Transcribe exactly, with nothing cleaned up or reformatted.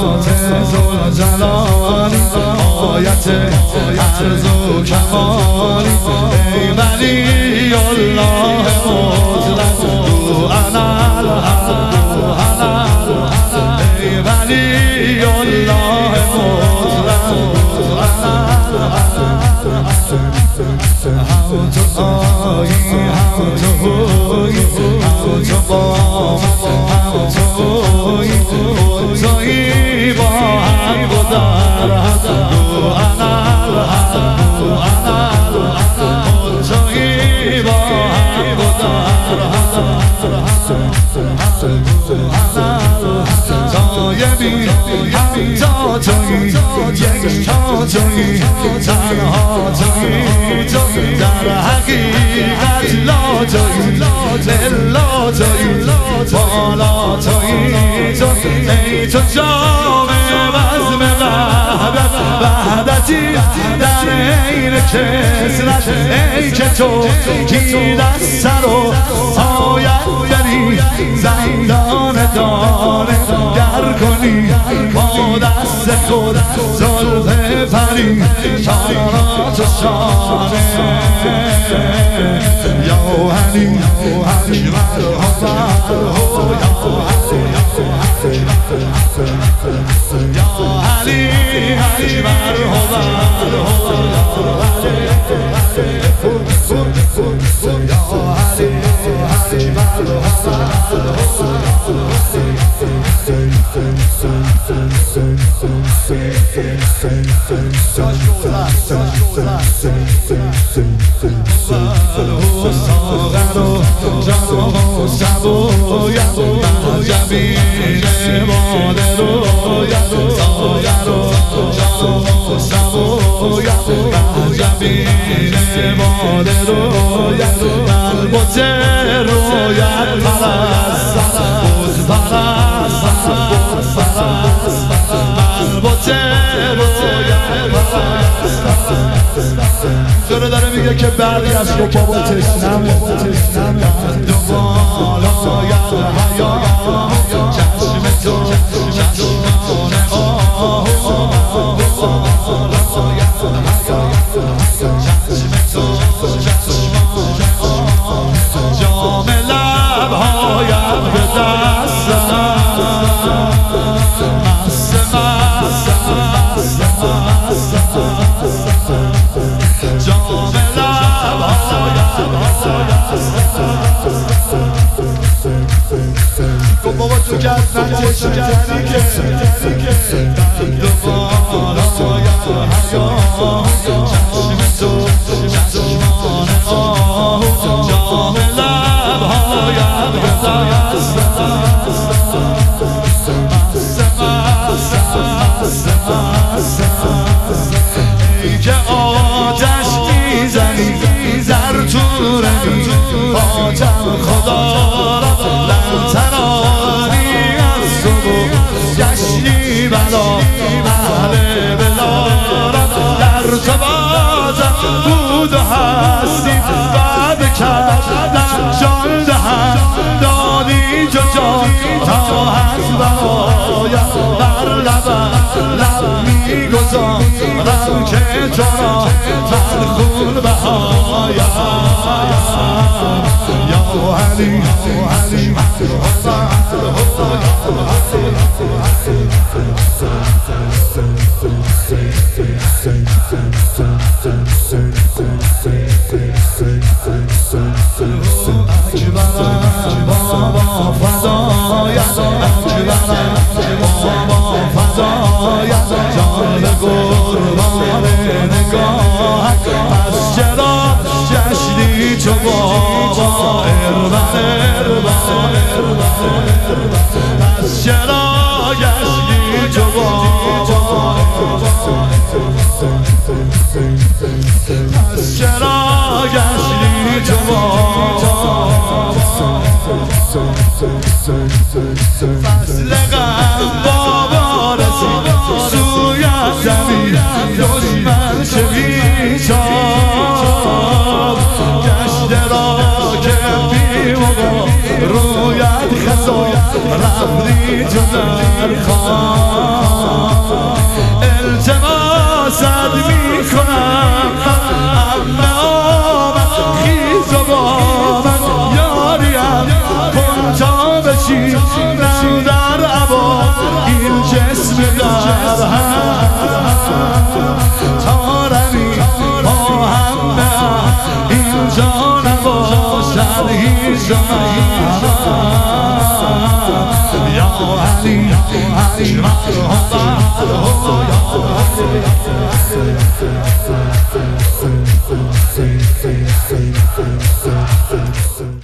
ذات ذوالجلالی آیت عرض و کمالی ای ولی الله مطلق تو انا الحق انا ای ولی الله مطلق تو انا هم تو آیی هم تو هویی هم تو قامت هم تو هویی تویی با هم گذر تو انا الحق تو انا تویی با هم گذر تایبی همتا تویی یکتا تویی تنها تویی تویی در حقیقت لا تویی الا تویی بالا تویی تویی ای تو جام بزم وحدت وحدتی در عین کسرت ای که تو گیر از سر و آید بری زندان دانه گر کنی با دست خود زلف پری شانات و شانه یا علی اکبر یا علی اکبر جبین باده رو ساگر و جام و سبویم جبین باده رو قلب و جر رویت پرست بود پرست قلب و جر رویت پرست چرا داره میگه که بعدی از رو بابا تشنم دوبال آید حیا چشم تو چشمان آه دوبال آید حیا چشم تو چشمان آه جام لبهایم به دستم مست مست مست مست جام لبهایم گفت بابا تو که از من چشم کردی که دوبال آید حیا چشم تو چشمان آه جام لبهایم به دستم ای که آتش میزنی زر تو رنی آتم خدا را لن ترانی از تو گشتی بلا اهل بلا را در تو بازم بود و هستی بعد کردم جان دهم دادی جو جان تا از بقایم بر لبم لب میگذارم که تو را من خون بهایم یا علی علی اکبرم بابا فدایت اکبرم بابا فدایت جان به قربان نگاهت پس چرا جشنی چو بابا اربن اربن اربن پس چرا جشنی چو بابا پس چرا جشنی چو بابا فصل غم بابا رسید سوی زمین دشمن شویچان گشته را که بی موقع رویت خزا رفتی تو در خواب عزیزم یا علی مرحبا